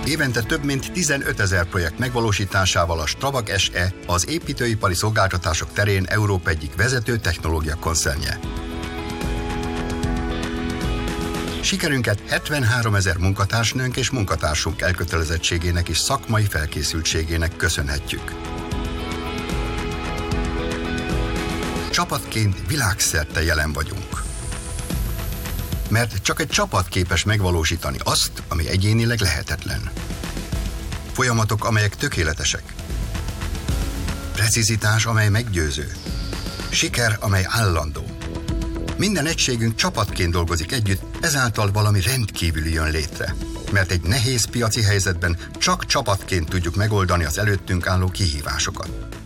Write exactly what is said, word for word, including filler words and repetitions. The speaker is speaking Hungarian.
Évente több mint tizenötezer projekt megvalósításával a Strabag es e az építőipari szolgáltatások terén Európa egyik vezető technológia koncernje. Sikerünket hetvenháromezer munkatársnőnk és munkatársunk elkötelezettségének és szakmai felkészültségének köszönhetjük. Csapatként világszerte jelen vagyunk. Mert csak egy csapat képes megvalósítani azt, ami egyénileg lehetetlen. Folyamatok, amelyek tökéletesek. Precizitás, amely meggyőző. Siker, amely állandó. Minden egységünk csapatként dolgozik együtt, ezáltal valami rendkívüli jön létre. Mert egy nehéz piaci helyzetben csak csapatként tudjuk megoldani az előttünk álló kihívásokat.